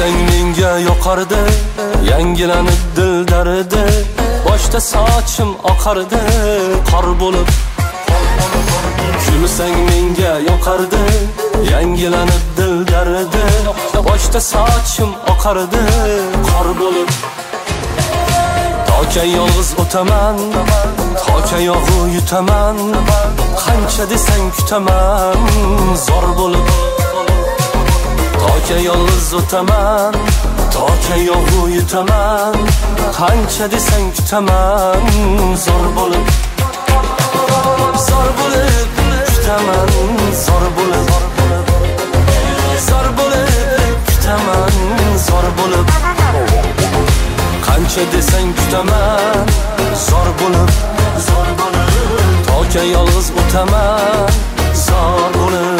Gulsang menga yoqardi, yangilanib dil dardi. Boshda sochim oqardi, qor bo'lib. Gulsang menga yoqardi, yangilanib dil dardi. Boshda sochim oqardi, qor bo'lib. To'ka yolg'iz o'taman, to'ka yog'u yutaman. Qancha desang kutaman, zor bo'lib. To'ka yolg'iz o'taman, to'ka yog'u yutaman. Qancha desang kutaman, zor bo'lib. Zor bo'lib kutaman, zor bo'lib. Zor bo'lib kutaman, zor bo'lib. Qancha desang kutaman, zor bo'lib, zor bo'lib. To'ka yolg'iz o'taman, zor bo'lib.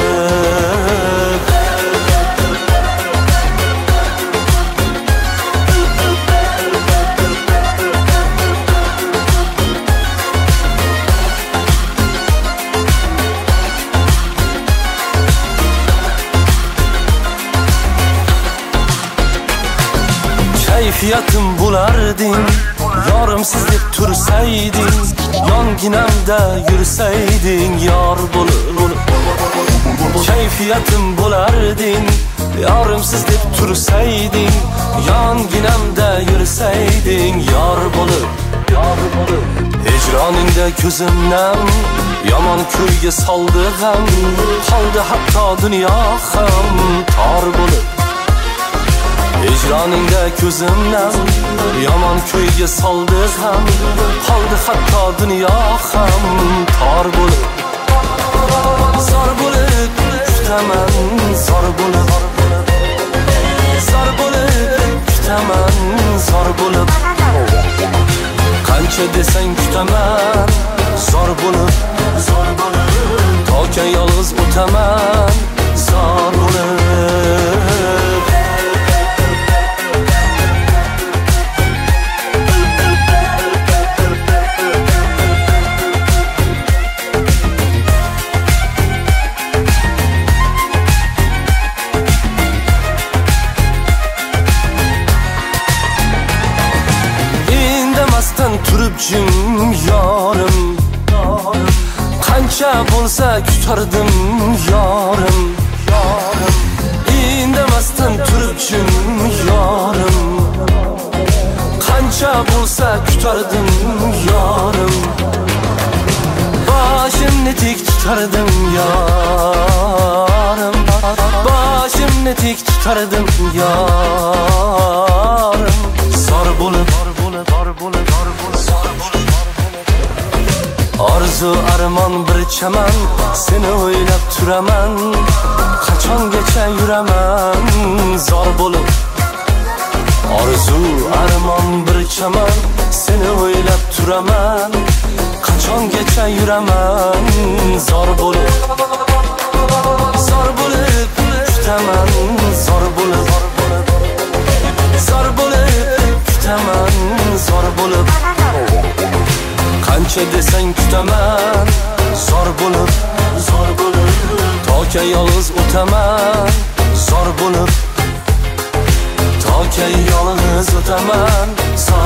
Kayfiyatim bo'larding, yorimsiz deb tursayding, yonginamda yursayding, yor bo'lib. Kayfiyatim bo'larding, yorimsiz deb tursayding, yonginamda yursayding, yor bo'lib. Hijroningda ko'zim nam, yomon ko'yga soldi g'am, qoldi hatto dunyo ham tor bo'lib. Hijroningda ko'zim nam, yomon ko'yga soldi ham, qoldi hatto dunyo ham tor bo'lib. Zor bo'lib kutaman, zor bo'lib. Zor bo'lib kutaman, zor bo'lib. Qancha desang kutaman, zor bo'lib, zor bo'lib. To'ka yolg'iz o'taman, zor bo'lib. Turib jim yorim, qancha bo'lsa kutardim yorim. Indamasdan turib jim yorim, qancha bo'lsa kutardim yorim. Boshimni tik tutardim yorim, boshimni tik tutardim yorim. Zor bo'lib, orzu armon bir chaman, seni o'ylab turaman. Qachongacha yuraman, zor bo'lib. Orzu armon bir chaman, seni o'ylab turaman. Qachongacha yuraman, zor bo'lib. Zor bo'lib kutaman, zor bo'lib. Zor bo'lib kutaman, zor bo'lib. Qancha desang kutaman, zor bo'lib, zor bo'lib. To'ka yolg'iz o'taman, zor bo'lib. To'ka yolg'iz o'taman, zor